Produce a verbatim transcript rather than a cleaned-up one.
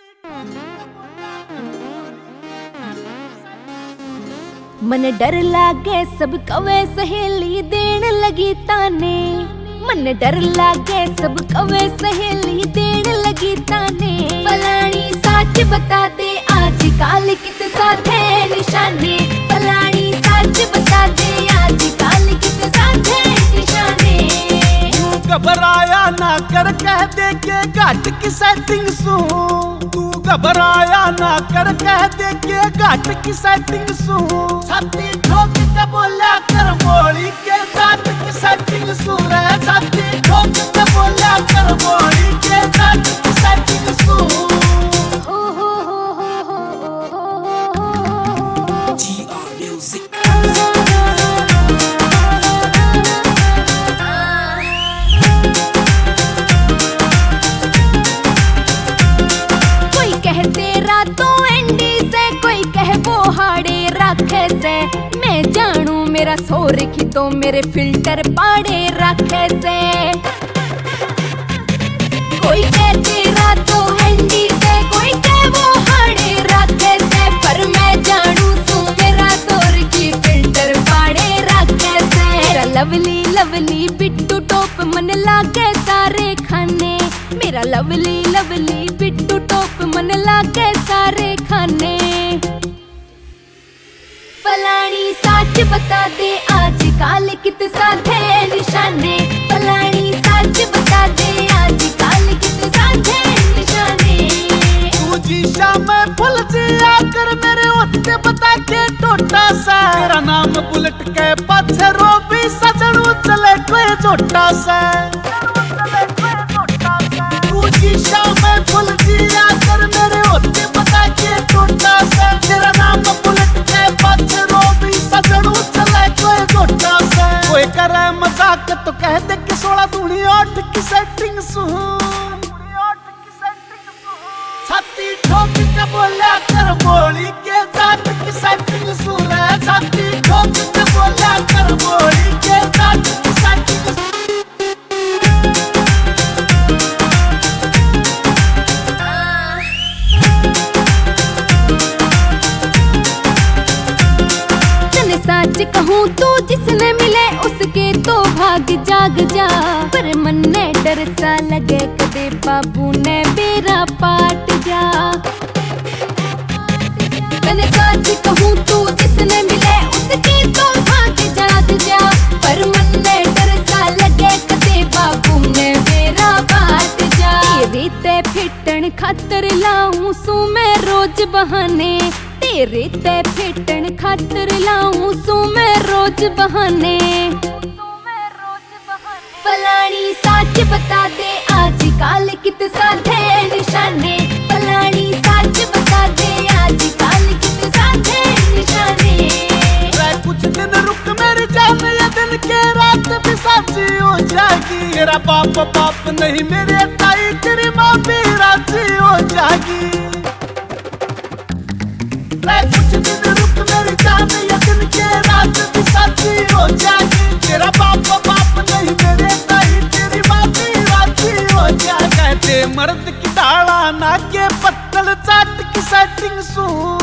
मन डर लागे सब कवे सहेली देन लगी ताने। मन डर लागे सब कवे सहेली देन लगी ताने। फलानी सच बता दे आज काल कित साथे निशाने। फलानी सच बता दे आज काल कित साथे निशाने। घबराया ना कर कह दे के घाट की सेटिंग सू। तू घबराया ना कर कह दे के घाट की सेटिंग सू। छाती ठोक के बोला कर मोड़ी के घाट की सेटिंग सू रे। छाती ठोक के बोला कर मोड़ी के घाट की सेटिंग सू। ओ हो हो हो हो हो जी आर म्यूजिक। मैं जानू मेरा सोर की तो मेरे फिल्टर पाड़े रखे से। कोई कह तेरा तो हैंडी से, कोई कह वो हाड़े रखे से। पर मैं जानू तू मेरा सोर की फिल्टर पाड़े रखे से। मेरा लवली लवली बिट्टू टॉप मन लागे सारे खाने। मेरा लवली लवली बिट्टू टॉप मन लागे सारे खाने। फलानी सच बता दे आज काल कित साथे निशाने। फलानी सच बता दे आज काल कित साथे निशाने। तू जी शाम फुल जिया कर मेरे होते बता के टोटा सा। तेरा नाम बुलेट के पाछे रोबी सजनू चले कोई छोटा सा। तू जी शाम फुल जिया कर मेरे होते बता के टोटा सा। तेरा नाम बुलेट के पाछे रोबी सजनू चले कोई छोटा सा। कोई करे मजाक तो कह दे कि सोलह दूनी आठ की सेटिंग सू। छाती ठोक के बोला कर मोड़ी के घाट की सेटिंग सू रे। छाती ठोक के बोला कर मोड़ी के घाट की सेटिंग सू। सच कहूँ तू जिसने मिले उसके तो भाग जाग जा। पर मन ने डर सा लगे कदे बाबू ने बेरा पाट जा। मैंने सच कहूँ तू जिसने मिले उसके तो भाग जाग जा। पर मन ने डर सा लगे कदे बाबू ने बेरा पाट जा। तेरे ते फिटन खातर लाऊं सू मैं रोज बहाने। तेरे ते फिटन खातर लाऊं सू मैं रोज बहाने। फलानी सच बता दे आज काल कित साथे निशाने। फलानी सच बता दे आज काल कित साथे निशाने। कुछ दिन रुक मेरी जान ये दिन के रात भी साची हो जाएगी। तेरा बाप बाप नहीं मेरे ताई तेरी माँ भी राजी हो जाएगी। कुछ दिन रुक मेरी जान ये दिन के रात भी साची हो जाएगी। तेरा बाप बाप नहीं मेरे ताई तेरी माँ भी राजी हो जाएगी। कहते मर्द की दाढ़ा ना के पत्तल चाट की सेटिंग सू।